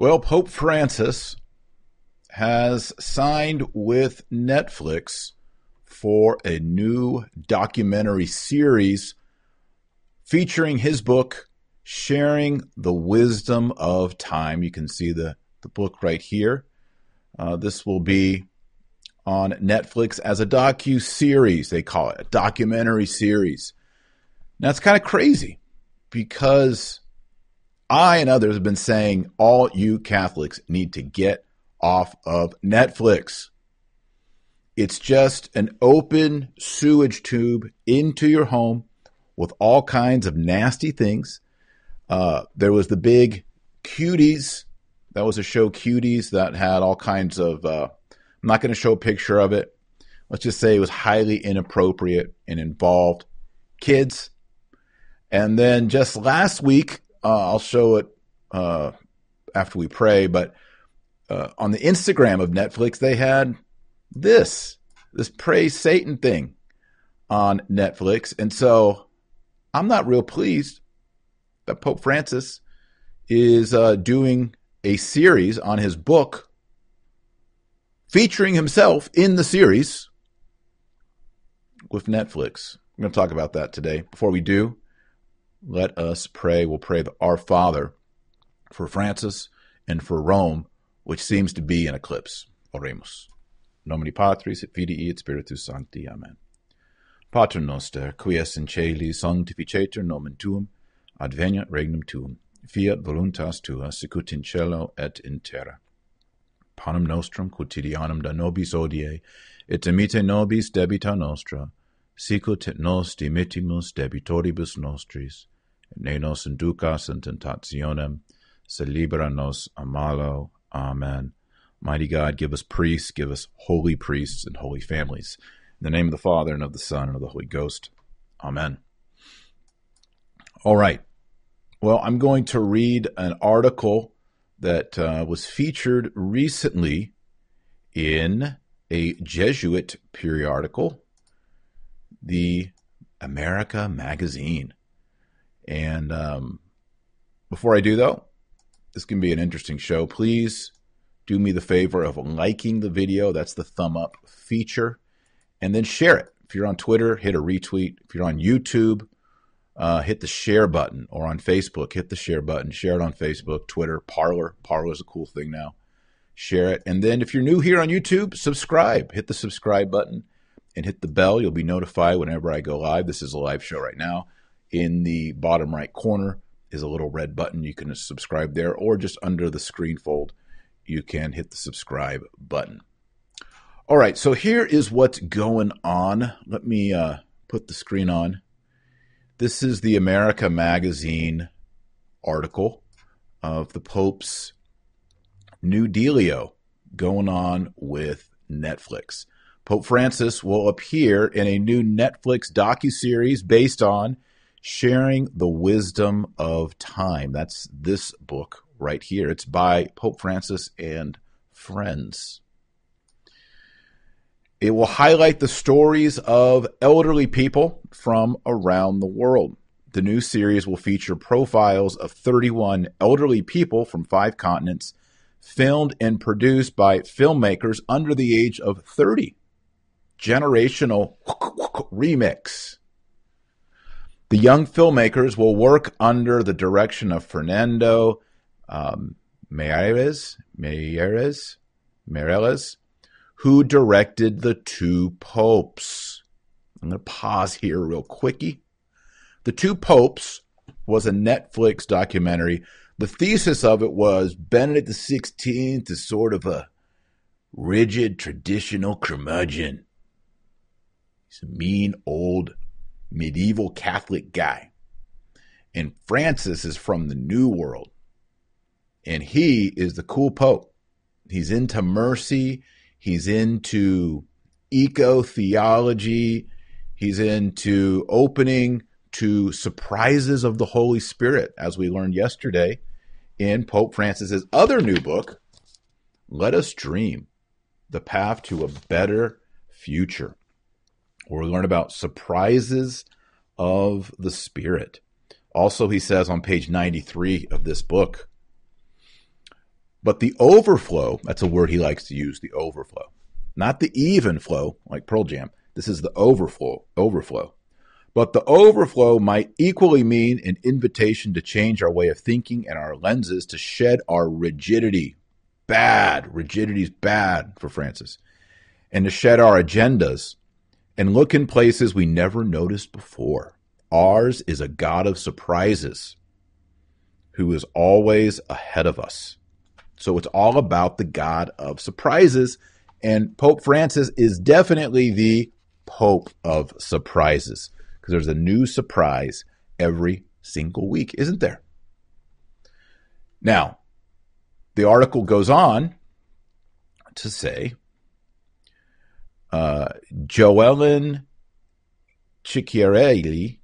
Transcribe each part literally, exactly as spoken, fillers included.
Well, Pope Francis has signed with Netflix for a new documentary series featuring his book, Sharing the Wisdom of Time. You can see the, the book right here. Uh, this will be on Netflix as a docu-series, they call it, a documentary series. Now, it's kind of crazy because I and others have been saying all you Catholics need to get off of Netflix. It's just an open sewage tube into your home with all kinds of nasty things. Uh, there was the big Cuties. That was a show, Cuties, that had all kinds of, uh, I'm not going to show a picture of it. Let's just say it was highly inappropriate and involved kids. And then just last week, uh, I'll show it uh, after we pray, but uh, on the Instagram of Netflix, they had this, this Praise Satan thing on Netflix. And so I'm not real pleased that Pope Francis is uh, doing a series on his book featuring himself in the series with Netflix. We're going to talk about that today. Before we do, let us pray. We'll pray the Our Father for Francis and for Rome, which seems to be in eclipse. Oremus. Nomini Patris et Filii et Spiritus Sancti. Amen. Pater noster, qui es in caeli, sanctificetur nomen tuum, adveniat regnum tuum, fiat voluntas tua, sicut in cielo et in terra. Panem nostrum quotidianum da nobis hodie, et dimitte nobis debita nostra, sicut et nos dimittimus debitoribus nostris, et ne nos inducas in tentationem, sed libera nos a malo. Amen. Mighty God, give us priests, give us holy priests and holy families. In the name of the Father, and of the Son, and of the Holy Ghost. Amen. All right. Well, I'm going to read an article that uh, was featured recently in a Jesuit periodical, the America Magazine. And um, before I do, though, this can be an interesting show. Please do me the favor of liking the video. That's the thumb up feature. And then share it. If you're on Twitter, hit a retweet. If you're on YouTube, uh, hit the share button. Or on Facebook, hit the share button. Share it on Facebook, Twitter, Parler. Parler is a cool thing now. Share it. And then if you're new here on YouTube, subscribe. Hit the subscribe button and hit the bell. You'll be notified whenever I go live. This is a live show right now. In the bottom right corner is a little red button. You can subscribe there, or just under the screen fold, you can hit the subscribe button. All right, so here is what's going on. Let me uh, put the screen on. This is the America Magazine article of the Pope's new dealio going on with Netflix. Pope Francis will appear in a new Netflix docuseries based on Sharing the Wisdom of Time. That's this book right here. It's by Pope Francis and friends. It will highlight the stories of elderly people from around the world. The new series will feature profiles of thirty-one elderly people from five continents, filmed and produced by filmmakers under the age of thirty. Generational remix. The young filmmakers will work under the direction of Fernando um, Meirelles, Meirelles, Meirelles, who directed The Two Popes. I'm going to pause here real quickie. The Two Popes was a Netflix documentary. The thesis of it was Benedict the sixteenth is sort of a rigid, traditional curmudgeon. He's a mean, old, medieval Catholic guy. And Francis is from the New World. And he is the cool Pope. He's into mercy. He's into eco-theology. He's into opening to surprises of the Holy Spirit, as we learned yesterday in Pope Francis's other new book, Let Us Dream, The Path to a Better Future, where we learn about surprises of the Spirit. Also, he says on page ninety-three of this book, But the overflow, that's a word he likes to use, the overflow. Not the even flow, like Pearl Jam. This is the overflow, overflow. But the overflow might equally mean an invitation to change our way of thinking and our lenses, to shed our rigidity. Bad. Rigidity is bad for Francis. And to shed our agendas and look in places we never noticed before. Ours is a God of surprises who is always ahead of us. So it's all about the God of surprises. And Pope Francis is definitely the Pope of surprises, because there's a new surprise every single week, isn't there? Now, the article goes on to say, uh, Joellen Ciccarelli,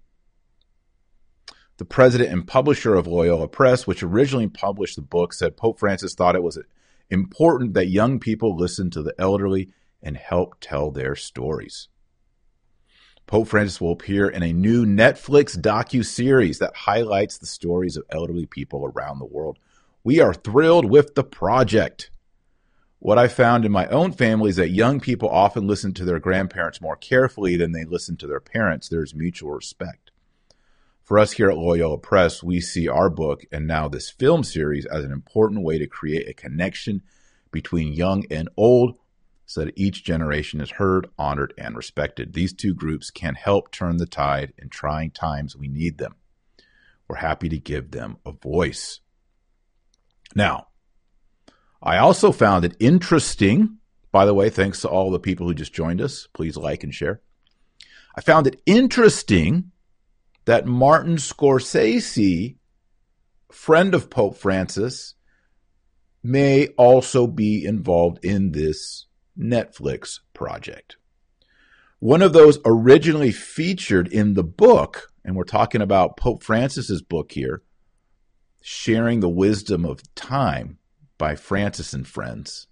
the president and publisher of Loyola Press, which originally published the book, said Pope Francis thought it was important that young people listen to the elderly and help tell their stories. Pope Francis will appear in a new Netflix docu-series that highlights the stories of elderly people around the world. We are thrilled with the project. What I found in my own family is that young people often listen to their grandparents more carefully than they listen to their parents. There's mutual respect. For us here at Loyola Press, we see our book and now this film series as an important way to create a connection between young and old so that each generation is heard, honored, and respected. These two groups can help turn the tide in trying times we need them. We're happy to give them a voice. Now, I also found it interesting, by the way, thanks to all the people who just joined us. Please like and share. I found it interesting that Martin Scorsese, friend of Pope Francis, may also be involved in this Netflix project. One of those originally featured in the book, and we're talking about Pope Francis's book here, Sharing the Wisdom of Time by Francis and Friends.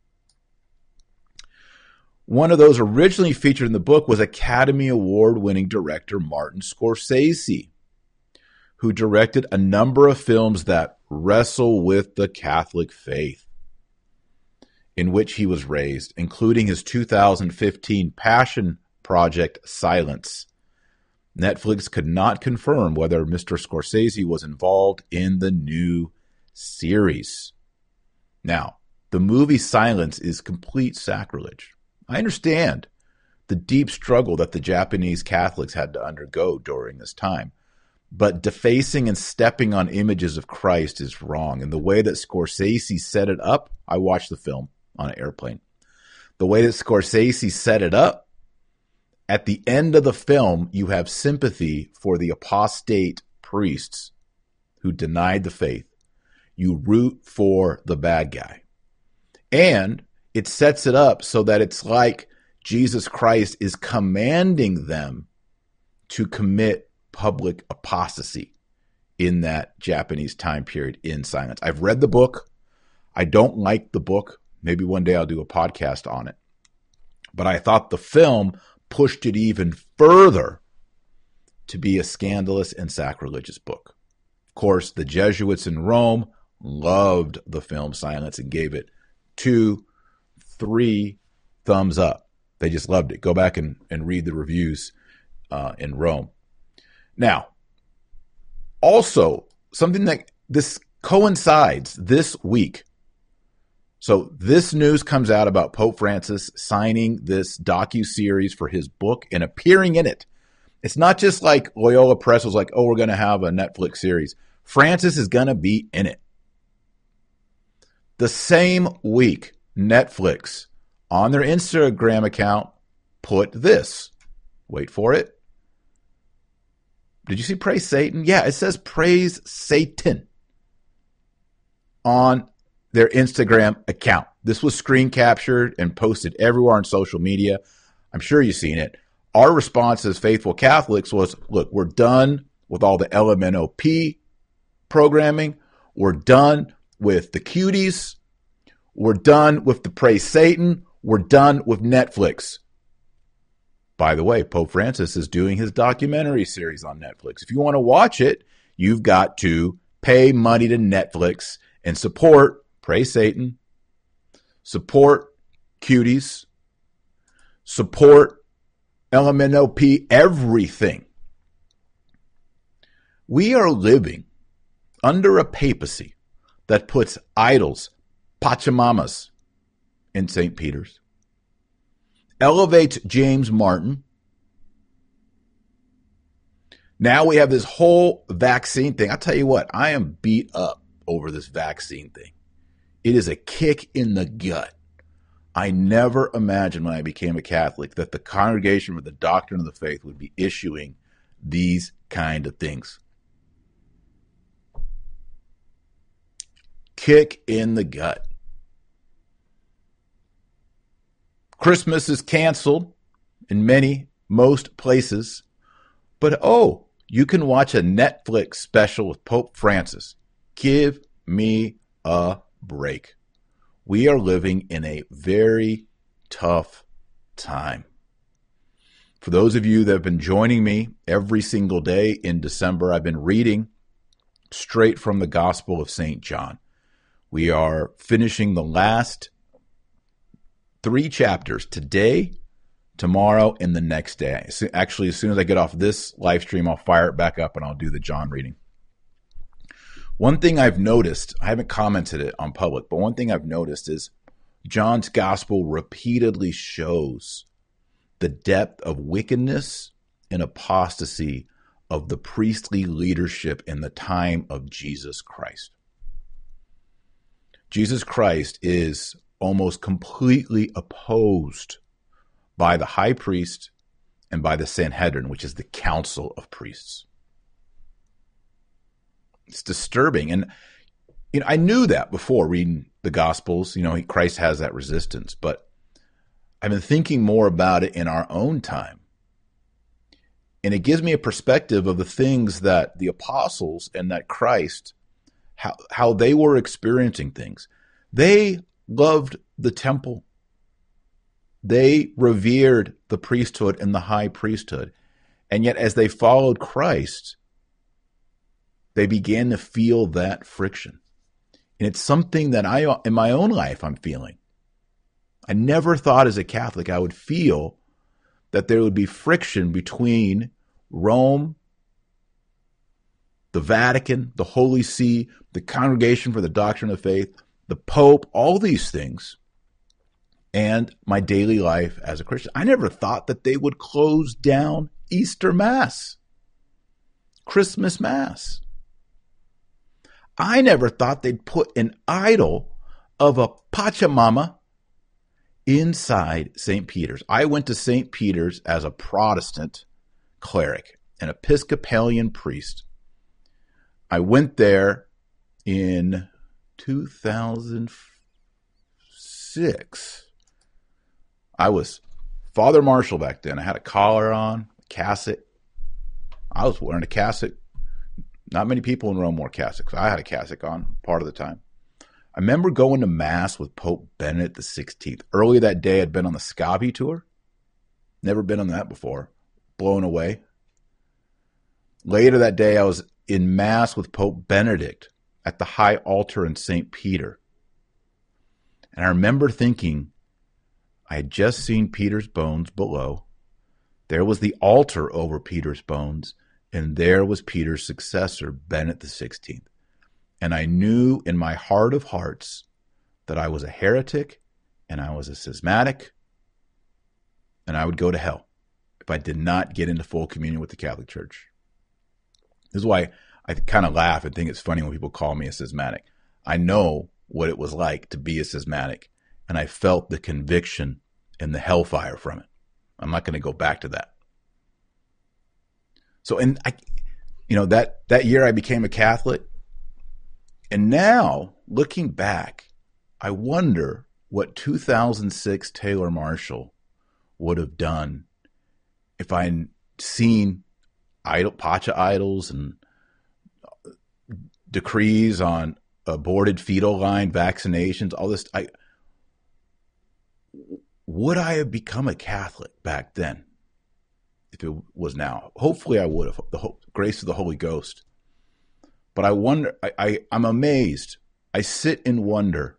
One of those originally featured in the book was Academy Award-winning director Martin Scorsese, who directed a number of films that wrestle with the Catholic faith in which he was raised, including his two thousand fifteen passion project, Silence. Netflix could not confirm whether Mister Scorsese was involved in the new series. Now, the movie Silence is complete sacrilege. I understand the deep struggle that the Japanese Catholics had to undergo during this time, but defacing and stepping on images of Christ is wrong. And the way that Scorsese set it up, I watched the film on an airplane. The way that Scorsese set it up, at the end of the film, you have sympathy for the apostate priests who denied the faith. You root for the bad guy. And it sets it up so that it's like Jesus Christ is commanding them to commit public apostasy in that Japanese time period in Silence. I've read the book. I don't like the book. Maybe one day I'll do a podcast on it. But I thought the film pushed it even further to be a scandalous and sacrilegious book. Of course, the Jesuits in Rome loved the film Silence and gave it two, three thumbs up. They just loved it. Go back and, and read the reviews uh, in Rome. Now, also, something that this coincides this week. So this news comes out about Pope Francis signing this docu-series for his book and appearing in it. It's not just like Loyola Press was like, oh, we're going to have a Netflix series. Francis is going to be in it. The same week, Netflix, on their Instagram account, put this. Wait for it. Did you see Praise Satan? Yeah, it says Praise Satan on their Instagram account. This was screen captured and posted everywhere on social media. I'm sure you've seen it. Our response as faithful Catholics was, look, we're done with all the L M N O P programming. We're done with the cuties. We're done with the Praise Satan. We're done with Netflix. By the way, Pope Francis is doing his documentary series on Netflix. If you want to watch it, you've got to pay money to Netflix and support pray Satan, support cuties, support L M N O P, everything. We are living under a papacy that puts idols, Pachamamas, in Saint Peter's, elevates James Martin. Now we have this whole vaccine thing. I tell you what, I am beat up over this vaccine thing. It is a kick in the gut. I never imagined when I became a Catholic that the Congregation for the Doctrine of the Faith would be issuing these kind of things. Kick in the gut. Christmas is canceled in many, most places. But oh, you can watch a Netflix special with Pope Francis. Give me a break. We are living in a very tough time. For those of you that have been joining me every single day in December, I've been reading straight from the Gospel of Saint John. We are finishing the last three chapters today, tomorrow, and the next day. Actually, as soon as I get off this live stream, I'll fire it back up and I'll do the John reading. One thing I've noticed, I haven't commented it on public, but one thing I've noticed is John's gospel repeatedly shows the depth of wickedness and apostasy of the priestly leadership in the time of Jesus Christ. Jesus Christ is almost completely opposed by the high priest and by the Sanhedrin, which is the council of priests. It's disturbing. And you know, I knew that before reading the Gospels. You know, Christ has that resistance. But I've been thinking more about it in our own time. And it gives me a perspective of the things that the apostles and that Christ, how, how they were experiencing things. They loved the temple. They revered the priesthood and the high priesthood. And yet as they followed Christ, they began to feel that friction. And it's something that I, in my own life, I'm feeling. I never thought as a Catholic I would feel that there would be friction between Rome, the Vatican, the Holy See, the Congregation for the Doctrine of the Faith, the Pope, all these things, and my daily life as a Christian. I never thought that they would close down Easter Mass, Christmas Mass. I never thought they'd put an idol of a Pachamama inside Saint Peter's. I went to Saint Peter's as a Protestant cleric, an Episcopalian priest. I went there in two thousand six. I was Father Marshall back then. I had a collar on, a cassock. I was wearing a cassock. Not many people in Rome wore cassocks. I had a cassock on part of the time. I remember going to Mass with Pope Benedict the sixteenth. Earlier that day, I'd been on the Scavi tour. Never been on that before. Blown away. Later that day, I was in Mass with Pope Benedict at the high altar in Saint Peter. And I remember thinking, I had just seen Peter's bones below. There was the altar over Peter's bones. And there was Peter's successor, Benedict the sixteenth. And I knew in my heart of hearts that I was a heretic and I was a schismatic and I would go to hell if I did not get into full communion with the Catholic Church. This is why I kind of laugh and think it's funny when people call me a schismatic. I know what it was like to be a schismatic, and I felt the conviction and the hellfire from it. I'm not going to go back to that. So, and I, you know, that, that year I became a Catholic. And now, looking back, I wonder what two thousand six Taylor Marshall would have done if I'd seen idol, Pacha idols and decrees on aborted fetal line vaccinations, all this. I, would I have become a Catholic back then? If it was now, hopefully I would have, the grace of the Holy Ghost. But I wonder, I, I, I'm amazed I sit and wonder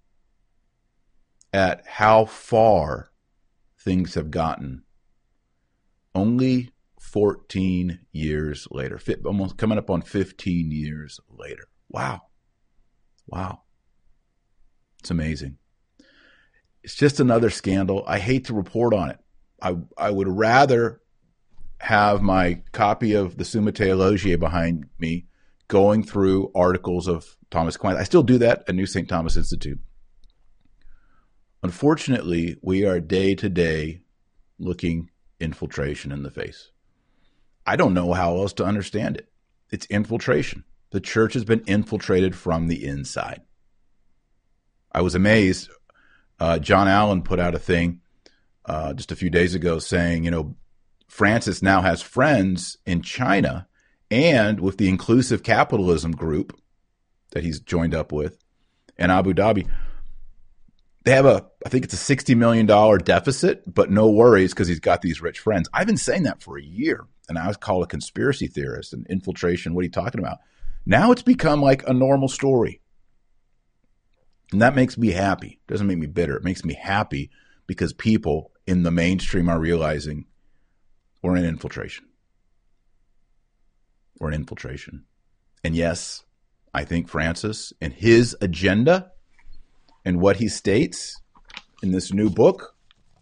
at how far things have gotten only fourteen years later, almost coming up on fifteen years later. Wow. Wow. It's amazing. It's just another scandal. I hate to report on it. I, I would rather have my copy of the Summa Theologiae behind me going through articles of Thomas Aquinas. I still do that at New Saint Thomas Institute. Unfortunately, we are day to day looking infiltration in the face. I don't know how else to understand it. It's infiltration. The church has been infiltrated from the inside. I was amazed. Uh, John Allen put out a thing uh, just a few days ago saying, you know, Francis now has friends in China and with the inclusive capitalism group that he's joined up with in Abu Dhabi. They have a, I think it's a sixty million dollars deficit, but no worries because he's got these rich friends. I've been saying that for a year, and I was called a conspiracy theorist and infiltration. What are you talking about? Now it's become like a normal story. And that makes me happy. It doesn't make me bitter. It makes me happy because people in the mainstream are realizing we're in infiltration. We're in infiltration. And yes, I think Francis and his agenda and what he states in this new book,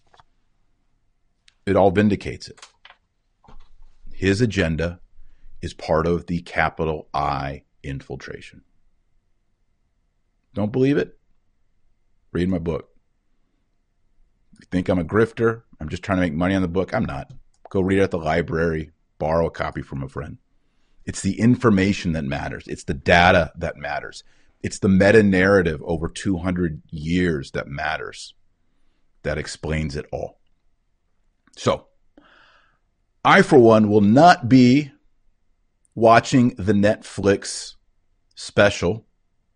it all vindicates it. His agenda is part of the capital I infiltration. Don't believe it? Read my book. You think I'm a grifter? I'm just trying to make money on the book? I'm not. Go read it at the library. Borrow a copy from a friend. It's the information that matters. It's the data that matters. It's the meta-narrative over two hundred years that matters. That explains it all. So, I, for one, will not be watching the Netflix special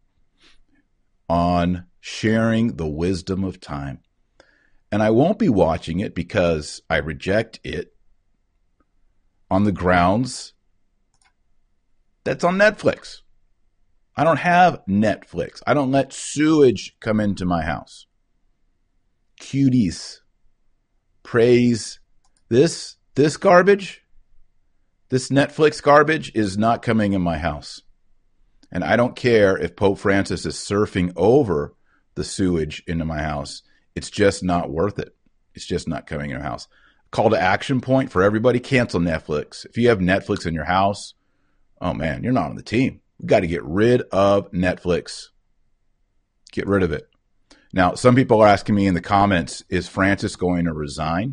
on sharing the wisdom of time. And I won't be watching it because I reject it on the grounds that's on Netflix. I don't have Netflix. I don't let sewage come into my house. Cuties praise this this garbage. This Netflix garbage is not coming in my house. And I don't care if Pope Francis is surfing over the sewage into my house. It's just not worth it. It's just not coming in your house. Call to action point for everybody, cancel Netflix. If you have Netflix in your house, oh man, you're not on the team. We've got to get rid of Netflix. Get rid of it. Now, some people are asking me in the comments, is Francis going to resign?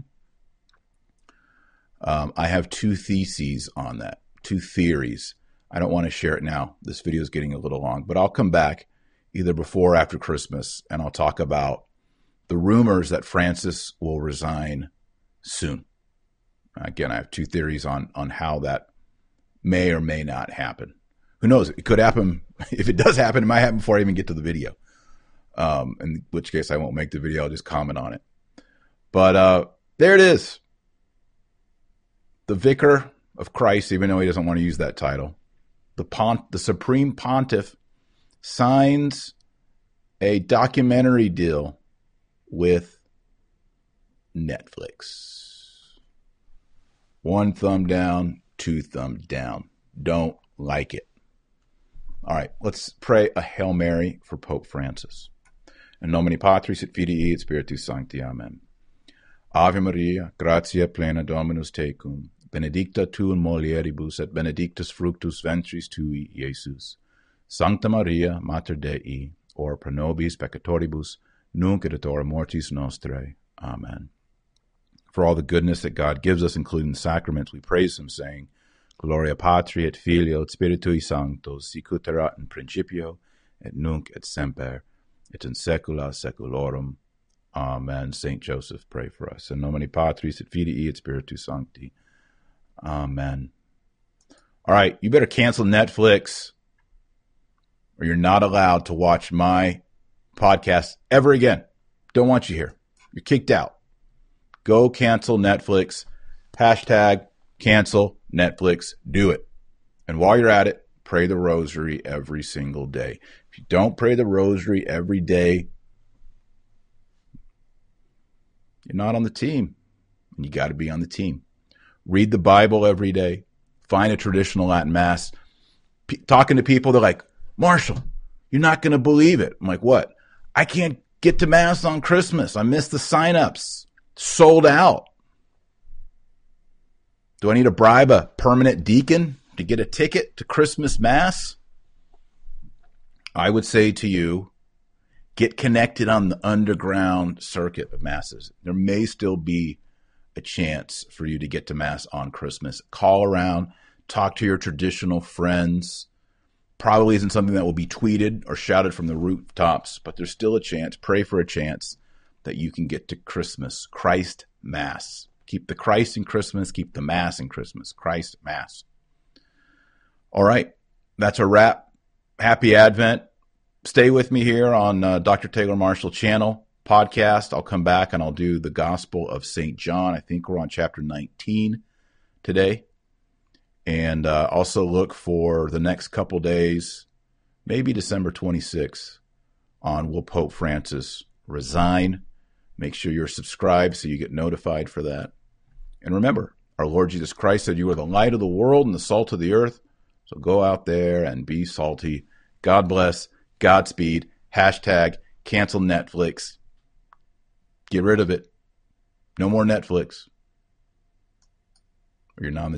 Um, I have two theses on that, two theories. I don't want to share it now. This video is getting a little long, but I'll come back either before or after Christmas, and I'll talk about the rumors that Francis will resign soon. Again, I have two theories on, on how that may or may not happen. Who knows? It could happen. If it does happen, it might happen before I even get to the video. Um, in which case I won't make the video. I'll just comment on it. But uh, there it is. The Vicar of Christ, even though he doesn't want to use that title. The pont, the Supreme Pontiff signs a documentary deal with Netflix. One thumb down, two thumbs down. Don't like it. All right, let's pray a Hail Mary for Pope Francis. In nomine Patris et Filii et Spiritus Sancti. Amen. Ave Maria, gratia plena Dominus tecum, benedicta tu in mulieribus et benedictus fructus ventris tui, Iesus. Sancta Maria, Mater Dei, ora pro nobis peccatoribus, nunc et at hora mortis nostrae. Amen. For all the goodness that God gives us, including the sacraments, we praise him, saying, Gloria Patri et Filio et Spiritui Sancto, sic ut erat in principio, et nunc et semper, et in saecula saeculorum. Amen. Saint Joseph, pray for us. In nomine Patris et Filii et Spiritus Sancti. Amen. All right, you better cancel Netflix, or you're not allowed to watch my podcast ever again. Don't want you here. You're kicked out. Go cancel Netflix. Hashtag cancel Netflix. Do it. And while you're at it, Pray the rosary every single day. If you don't pray the rosary every day, you're not on the team. And you got to be on the team. Read the Bible every day. Find a traditional Latin Mass. P- talking to people, they're like, Marshall, you're not going to believe it. I'm like, what? I can't get to Mass on Christmas. I missed the sign-ups. Sold out. Do I need to bribe a permanent deacon to get a ticket to Christmas Mass? I would say to you, get connected on the underground circuit of Masses. There may still be a chance for you to get to Mass on Christmas. Call around, talk to your traditional friends. Probably isn't something that will be tweeted or shouted from the rooftops, but there's still a chance. Pray for a chance that you can get to Christmas, Christ Mass. Keep the Christ in Christmas, keep the Mass in Christmas, Christ Mass. All right, that's a wrap. Happy Advent. Stay with me here on uh, Doctor Taylor Marshall channel podcast. I'll come back and I'll do the Gospel of Saint John. I think we're on chapter nineteen today. And uh, also look for the next couple days, maybe December twenty-sixth, on Will Pope Francis resign? Make sure you're subscribed so you get notified for that. And remember, our Lord Jesus Christ said you are the light of the world and the salt of the earth. So go out there and be salty. God bless. Godspeed. Hashtag cancel Netflix. Get rid of it. No more Netflix. Or you're not on the